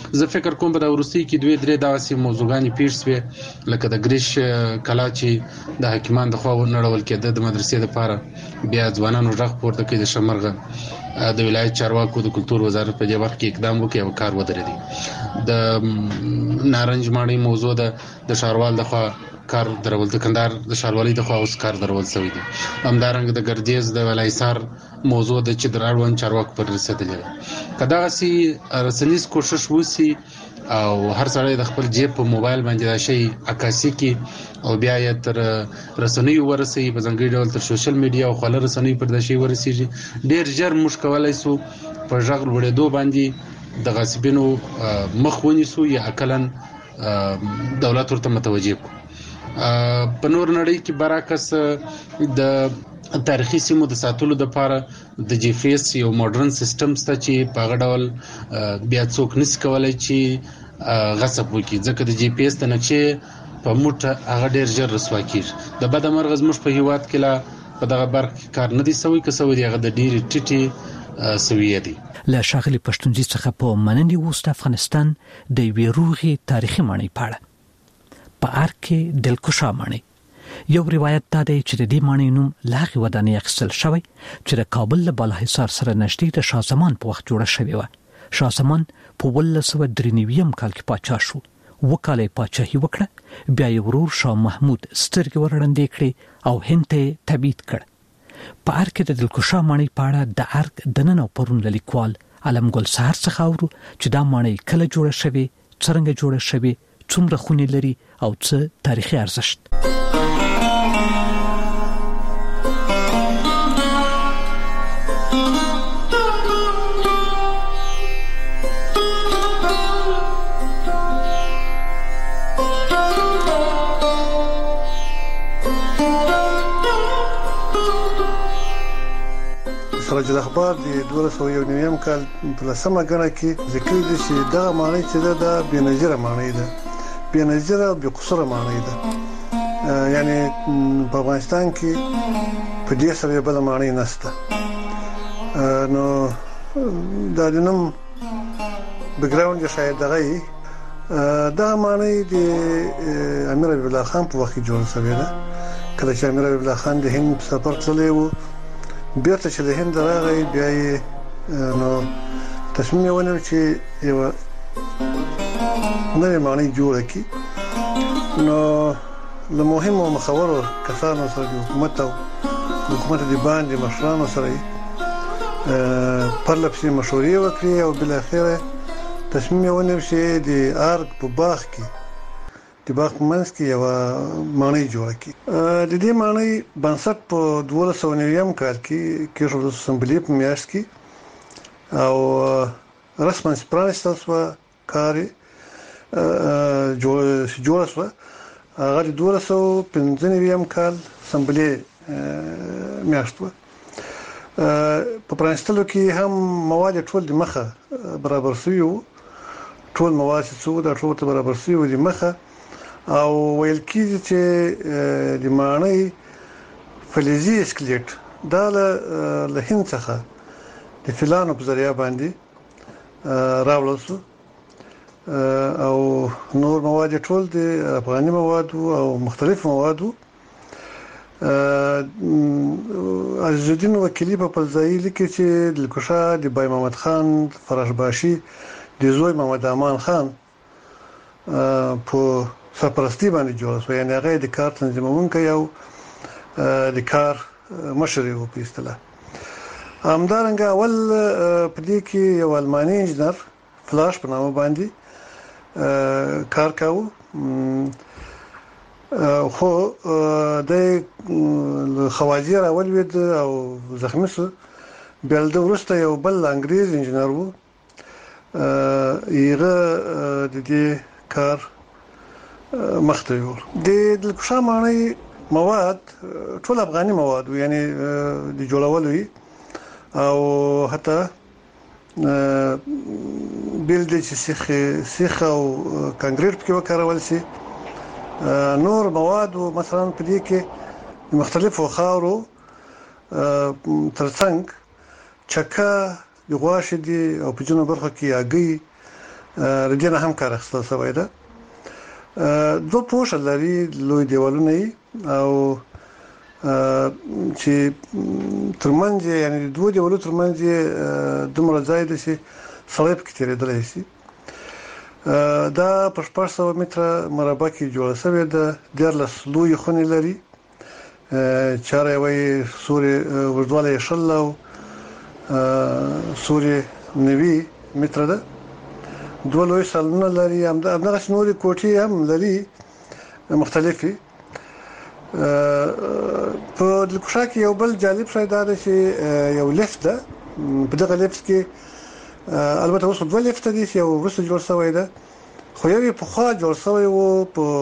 زه فکر کوم په دا ورستي کې 2-3 داسې موضوعګانې پیښ شوې لکه د ګریش کلا چې د حکیمان د خوا ونړول کېده د مدرسې لپاره بیا ځوانانو غږ پورته کړي د شمرغه د ولایت چارواکو د کلتور وزارت په دې وخت کې اقدام وکړي او کار ودرېدي د نارنج ماڼۍ موضوع د ښاروال د خوا کار درول د کندهار د ښاروالۍ د خوا اوس کار درول شوی دی همدارنګه د ګردیز د ولایسار موضوع د چې د اړوند چارواکو پر رسیدلې کدا سي رسنیز کوشش وسی او هر سړی د خپل جیب په موبایل باندې دا شی عکاسي کی او بیا یې تر رسنیو ورسي په ځنګړي ډول تر سوشل میډیا او خلک رسنیو پر دا شی ورسیږي ډیر ژر مشکلای سو په ژغل وړېدو باندې د غصبینو مخ ونیسو یا اکلن دولت ورته متوجه کو په نور نړۍ کې برعکس د تاریخي سیمو د ساتلو لپاره د جی پی ایس یو ماډرن سیستم ست چې په غډول بیا څوک نس کولای چې غصب وکړي ځکه د جی پی ایس د نقشې په موټه هغه ډیر ژر رسوا کیږي د بد مرغز مش په هیواد کې لا په دغه برخه کار نه دی سوی که سوی هغه د ډیر ټیټي سویه دي له شاغلي پښتونځي څخه په منندي وست افغانستان د ویروغي تاریخي معنی پاړه په ارکه دلکشا معنی یو روایت دا دی چې د دې معنی نوم لاغي ودانې اخیستل شوی چې د کابل له بالاحصار سره نږدې د شاه زمان په وخت جوړه شوی و شاه زمان په 1993 کال کې پاچا شو وکاله پاچاهي وکړه بیا یې ورور شاه محمود سترګې ورړندې کړې او هند ته تبعید کړ په ارکه د دلکشا معنی پاړه د ارک دننه پرون لیکوال علم ګل سحر څخه اورو چې دا معنی کله جوړه شوی څنګه جوړه شوی څومره خونی لري او څه تاریخي ارزښت سراج الاخبار د 2009 کال په لسمه غړه کې ذکر دي چې دا معنی چې دا بنظیره معنی ده بنظیره او بقصره معنی ده یعنی په افغانستان کې په دې سره بل معنی نشته نو دا د نوم بیکګراوند شاید دغه دا معنی د امیر حبیب الله خان په وخت جوړ شوی ده کله چې امیر حبیب الله خان د هند سفر تللی و بیرته چې له هند راغی بیا نو تصمیم ونیو چې یو نوې معنی جوړه کړي نو له مهمو مخورو کسانو سره د حکومت د باندې مشرانو سره پرلپسې مشورې وکړي او بل اخره تصمیم ونیو چې د ارګ په باغ کې د باغ منځ کې یو معنی جوړه کړي د دې معنی بنسټ په 2009 کال کې کېښود اسمبلی په میاشت کې او رسماً پرانستل شو کاری جوړ شو هغه 2015 کال اسمبلی میاشت و په پرانستلو کې هم مواد ټول د مخه برابر شوی ټول مواد څو د ټول برابر شوی د مخه او ویل کېږي چې د معنی فلزي اسکلیټ دا له هند څخه د فلانو په ذریعہ باندې راوړل شو او نور مواد ټول د افغاني مواد او مختلف مواد عزیز الدین وکیلی په پلځای لیکي چې د لکوشا د بای محمد خان فراشباشي د زوی محمد امان خان په سرپرستی باندې جوړ شو یعنی هغه د کار تنظیمونکو یو د کار مشر یو په اصطلاح همدارنګه اول په دې کې یو الماني انجنیر فلاش په نامه باندې کار کاوه خو د خواجیر اول ود او زخمی شو بل د ورسته یو بل انګریز انجنیر وو یغه د دې کار مخته یو د لکوشا معنی مواد ټول افغاني مواد یعنی د جوړولو او حتی بل د سیخ او کانکریټ کې وکړول شي نور مواد مثلا په دې کې مختلفو خاورو ترڅنګ چکه د غواش دي او په جنوب برخه کې اګي رجنه هم کار اخستل شوی ده. دو پوښ لري لوی دیوالونه او چې ترمنځ یعنی دوه دیوالو ترمنځ دومره ځای دی چې سړی پکې تېرېدلی شي. دا په 600 متره مربع کې جوړه شوې ده. 14 لوی خونې لري، چاره یې سوري ورځواله شلو سوري 90 متره ده. دوه لوی سالونه لري، همدغه نورې کوټې هم لري مختلفې. په دلکوشا کې یو بل جالب شی دا دی چې یو لیفت ده. په دغه لیفت کې البته اوس دوه لیفت دي چې یو وروسته جوړ شوی ده، خو یو په خوا جوړ شوی و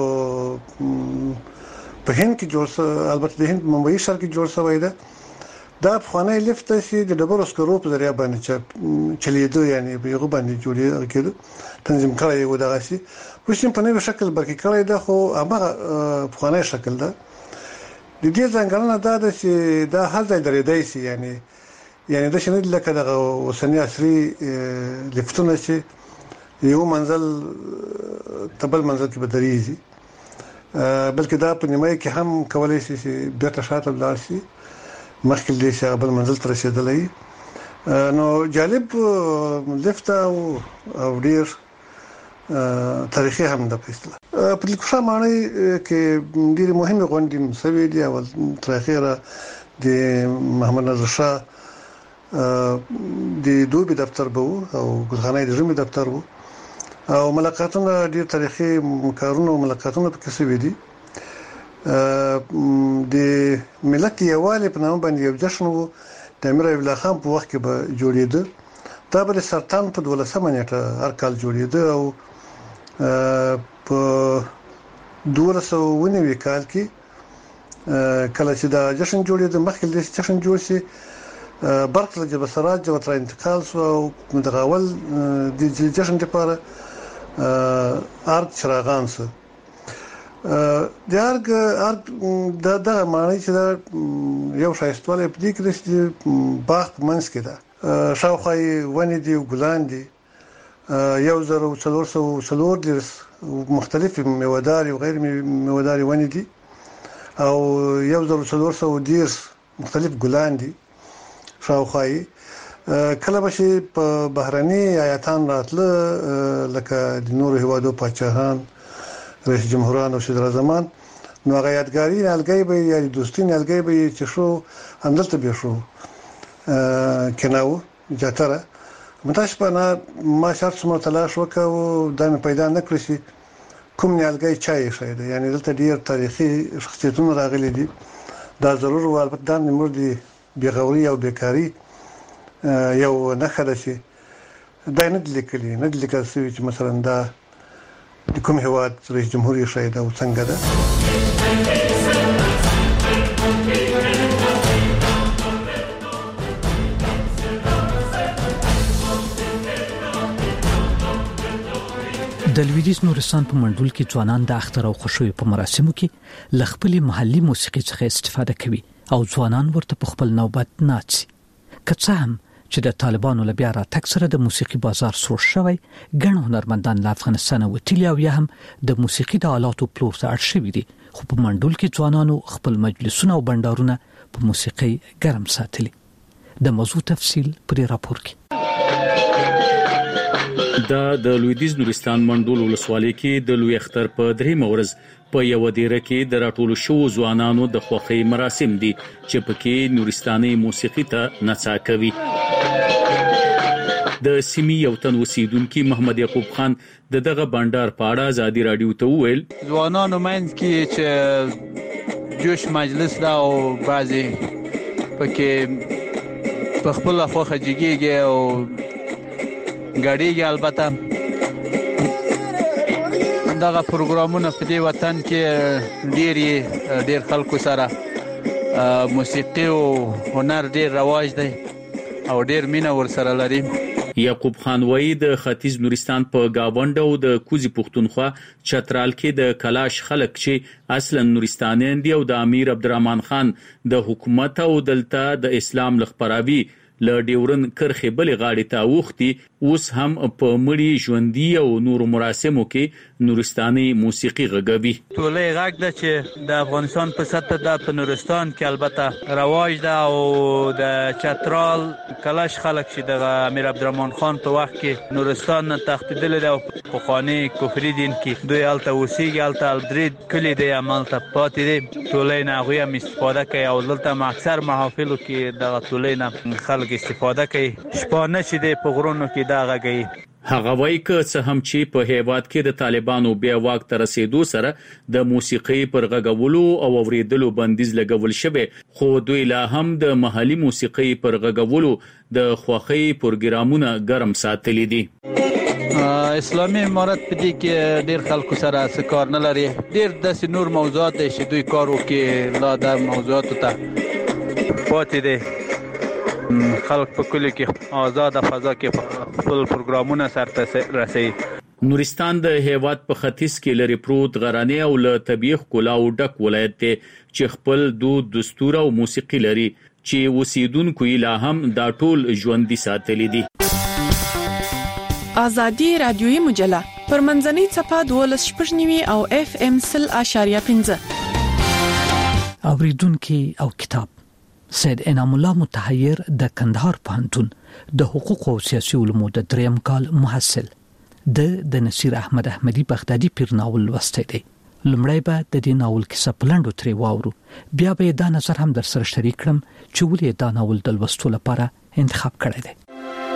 په هند کې جوړ شوی، البته د هند ممبئی ښار کې جوړ شوی ده. دا پخوانی لیفت چې د ډبرو سکرو په ذریعہ باندې چلیدو، یعنی په یو باندې جوړې کېدو، تنظیم کړی و دغه شي. اوس په نوې شکل برکې کړی ده، خو هغه پخوانی شکل ده. د دې ځانګړنه دا ده چې دا هر ځای درېدای شي، یعنی د شنو لکه د اوسنی عصري لیفتونه چې یو منزل تبل منزل کې بدريږي، بلکې دا په نیمه کې هم کولای شي چې بیرته شاته لاړ شي مخکې دې چې بل منزل ته رسیدلی. نو جالب لیفت او ډیر تاریخي هم ده. په اصطلاح په دلکوشا ماڼۍ کې ډېرې مهمې غونډې مسوي دي. اول تر اخره د محمد نادر شاه د دوبي دفتر به او ګلخانه د ژمي دفتر وو، او ملاقاتونه ډېر تاریخي کارونه او ملاقاتونه پکې شوي دي. د ملت یووالي په نامه باندې یو جشن وو د امیر ایوب الله خان په وخت کې به جوړېده. دا به د سرطان په 12مه نیټه هر کال جوړېده او په 1290 کال کې کله چې دا جشن جوړېده، مخکې د جشن جوړ شي برق له جبل سراج ته انتقال شو او متغاول د جشن لپاره ارګ چراغان سو. د ارګ دغه معنی چې دا یو شایستواله په دې کې چې باغ منځ کې ده، شاوخوا ونې دي او ګلان دي، 1440 مختلف میوه‌دار او غیر میوه‌دار ونې دي او 1410 مختلف ګلان دي شاوخوا. کله به چې په بهرني آیاتان راتله لکه د نورو هیوادو پاچاهان، رئیس جمهوران او صدر اعظمان، نو هغه یادګاري نلګي به یا د دوستۍ نلګي به چې شو همدلته به شو کناو جاتره متاسفانه ما شرط سم تلاش وکاو دا مې پیدا نکړ چې کوم نلګي چای شاید، یعنی دلته ډیر تاریخي شخصیتونه راغلي دي. دا ضرور و البته د نمر دي بیغوري او بیکاری یو نه خده چې دا نه لیکلي نه لیکل شوی چې مثلا دا د کوم هیواد رئیس جمهور شاید او څنګه ده. د لویدیز نورستان په منډول کې ځوانان د اختر او خوشوي په مراسمو کې لخپلي محلي موسیقي څخه استفاده کوي او ځوانان ورته په خپل نوبت ناڅي. که څه هم چې د طالبانو له بیا راتګ سره د موسیقي بازار سوړ شوی، ګڼ هنرمندان له افغانستان وتلي او یا هم د موسیقي د آلاتو پلور ته اړ شوي دي، خو په منډول کې ځوانانو خپل مجلسونه او بندرونه په موسیقي ګرم ساتلي. د موضوع تفصیل پر راپور کې. د لویدیز نورستان منډول ولسوالۍ کې د لوی اختر په درېمه ورځ په یو دیره کې د راټولو شو ځوانانو د خوښۍ مراسم دي چې پکې نورستاني موسیقي ته نڅا کوي. د سیمې یو تن اوسیدونکو محمد یعقوب خان دغه بندر په اړه ازادي رادیو ته وویل ځوانانو مند کې چې جوش مجلس دا او بعضي پکې په خپل خوخه جګیږي او غاډيږي. البته دغه پروګرامونه په دې وطن کې ډېر خلکو سره موسیقي او هنر ډېر رواج دی او ډېر مینه ورسره لري. یعقوب خان وایي د ختیځ نورستان په گاوند او د کوزي پښتونخوا چترال کې د کلاش خلک چې اصلا نورستانیان دي او د امیر عبدالرحمن خان د حکومت او دلته د اسلام لخپراوي ل ډیورن کرخه بلې غاړې ته وختي اوس هم په مړی ژوندۍ او نور مراسمو کې نورستاني موسیقي غږوي. ټولې غږ ده چې د افغانستان په سطح د نورستان کې البته رواج ده او د چترال کلاش خلک چې د امیر عبدالرحمن خان په وخت کې نورستان نه تښتیدل دي او په خاني کفري دین کې دوی الته اوسېږي، الته درې کلی دی عملته پاتې دي. ټولې نه هغوی هم استفاده کوي او دلته اکثر محافلو کې د ټولې نه خلک استفاده کوي. شپانه چې دی په غرونو کې دا غږوي. هغه وایي که څه هم چې په هیواد کې د طالبانو بیا واک ته رسیدو سره د موسیقي پر غږولو او اوریدلو بندیز لګول شوی، خو دوی لا هم د محلي موسیقي پر غږولو د خوښۍ پروګرامونه ګرم ساتلي دي. اسلامي امارت په دې کې ډېر خلکو سره څه کار نه لري. ډېر داسې نور موضوعات دي چې دوی کار وکړي، لا د موضوعاتو ته پاتې دي. خلک په کلی کې آزاد فضا کې خپل پروګرامونه سرته رسوي. نورستان د هیواد په ختیځ کې لري پروت غراني او له طبيعي ښکلا او ډک ولایت دی چې خپل دود، دستور او موسیقي لري چې اوسیدونکو یې لا هم دا ټول ژوندۍ ساتلي دي. آزادي رادیوي مجله پر منځنۍ صفحه 12.9 او FM 0.5 اوریدونکو او کتاب سید انعام الله متحیر د کندهار پوهنتون د حقوق او سیاسي علومو د دریم کال محصل د نصیر احمد احمدی بغدادي پیر ناول لوستی دی. لومړی به د دې ناول کیسه پلنډو ترې واورو، بیا به دا نظر هم در سره شریک کړم چې ولې دا ناول د لوستلو لپاره انتخاب کړی دی.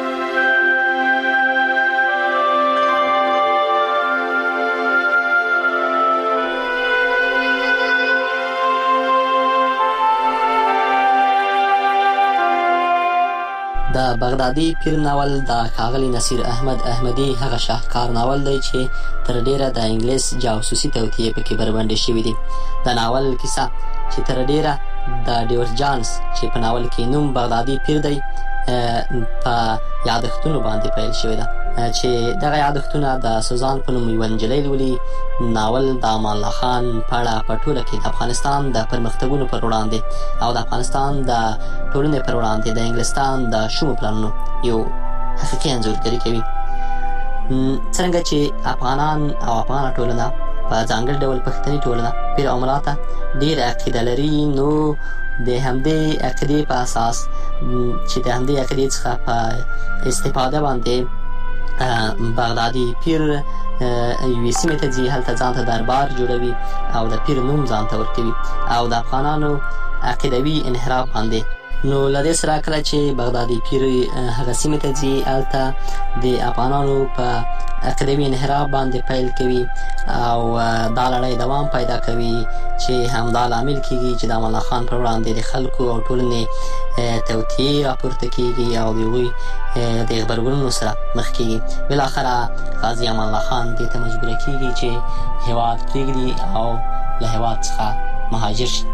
د بغدادي پیر ناول د ښاغلي نصیر احمد احمدی هغه شاهکار ناول دی چې تر ډیره د انګلیس جاسوسي توطیې پکې بربنډې شوې دي. د ناول کیسه چې تر ډیره د ډیور جانز چې په ناول کې نوم بغدادي پیر دی په یادښتونو باندې پیل شوی ده چې دغه یادښتونه د سوزان په نوم یو نجلۍ لولي. ناول د امان الله خان په اړه په ټوله کې د افغانستان د پرمختګونو پر وړاندې او د افغانستان د ټولنې پر وړاندې د انګلستان د شومو پلانونو یو حقیقي انځورګري کوي. څنګه چې افغانان او افغانه ټولنه په ځانګړي ډول پښتني ټولنه پیر او ملا ته ډېره عقیده لري، نو د همدې عقیدې په اساس چې د همدې عقیدې څخه په استفاده باندې بغدادي پیر یوې سیمې ته ځي، هلته ځان ته دربار جوړوي او د پیر نوم ځان ته ورکوي او د افغانانو عقیدوي انحراف باندې. نو له دې سره کله چې بغدادي پیر هغه سیمې ته ځي، هلته د افغانانو په عقیدوي انحراف باندې پیل کوي او دا لړۍ دوام پیدا کوي چې همدا لامل کېږي چې د امان الله خان پر وړاندې د خلکو او ټولنې توطیې راپورته کېږي او د هغوی د غبرګونونو سره مخ کېږي. بالاخره غازي امان الله خان دې ته مجبوره کېږي چې هېواد پرېږدي او له هېواد څخه مهاجر شي.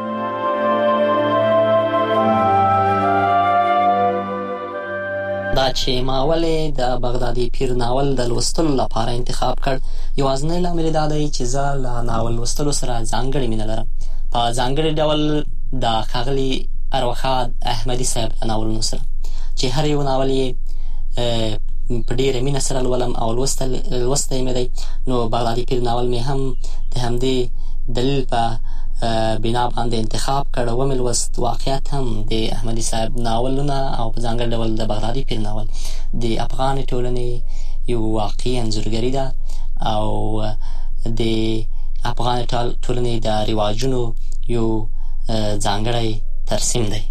دا چې ما ولې د بغدادي پیر ناول د لوستلو لپاره انتخاب کړ، یوازینی لامل دا دی چې زه له ناول لوستلو سره ځانګړې مینه لرم. په ځانګړي ډول د ښاغلي ارواښاد احمدي صاحب د ناولونو سره چې هر یو ناول یې په ډېره مینه سره لولم او لوستی مې دی. نو بغدادي پیر ناول مې هم د همدې دلیل په بنا باندې انتخاب کړ. ومې لوست واقعیت هم د احمدي صاحب ناولونه او په ځانګړي ډول د بغدادي پیر ناول د افغان ټولنې یو واقعي انځورګري ده او د افغان ټولنې د رواجونو یو ځانګړی ترسیم دی.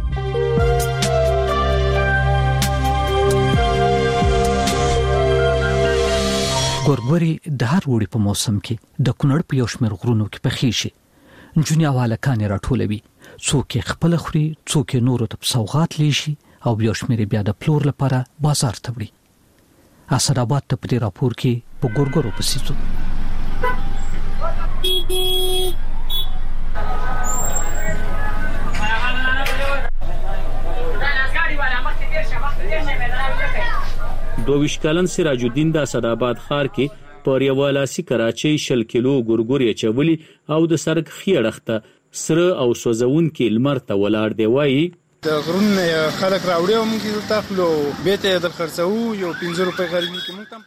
ګورګوري د هر وړي په موسم کې د کونړ په یو شمېر غرونو کې پخې شي. نجونې او هلکانې راټولوي، څوک یې خپله خوري، څوک یې نورو ته په سوغات لیشي او یو شمېر بیا د پلور لپاره بازار ته وړي. اسداباد ته په دې راپور کې په ګورګورو پسې ځو. دوه کلن سراج الدین د اسداباد ښار کې پر یو لاسي کراچۍ 100 کیلو ګورګوري چولي او د سرک خېړخته سره او سوزون کې لمر ته ولاړ دی. وایي د غرون خلک راوړي او موږ ته خپل بیت د خرڅو یو 15 روپۍ غریبي کې موږ